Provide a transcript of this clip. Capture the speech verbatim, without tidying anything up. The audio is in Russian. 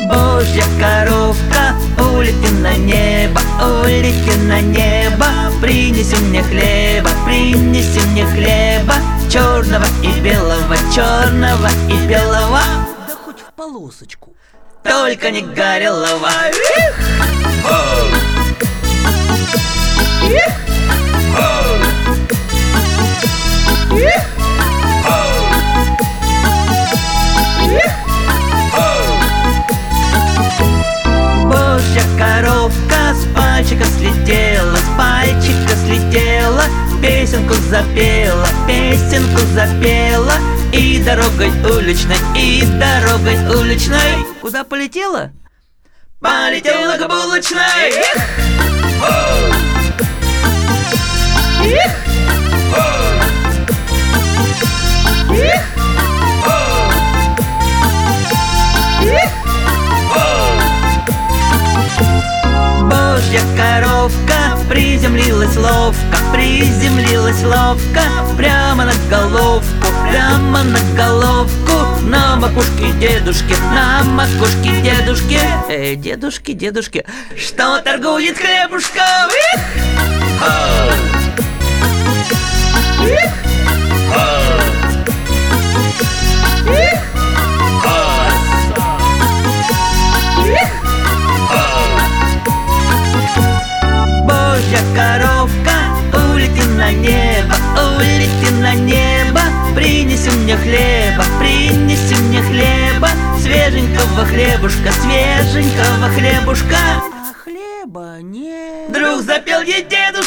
Божья коровка, улети на небо, улети на небо. Принеси мне хлеба, принеси мне хлеба, черного и белого, черного и белого. Да хоть в полосочку, только не горелого. Божья коровка с пальчика слетела, с пальчика слетела, песенку запела, песенку запела. И дорогой уличной, и дорогой уличной. Куда полетела? Полетела к булочной. Божья коровка приземлилась ловко, приземлилась ловко, прямо на головку, прямо на головку, на макушке дедушки, на макушке дедушки. Эй, дедушки, дедушки, что торгует хлебушком. Божья коровка, улети на небо, улети на небо. Принеси мне хлеба, принеси мне хлеба, свеженького хлебушка, свеженького хлебушка. а хлеба нет. Вдруг запел ей дедушка.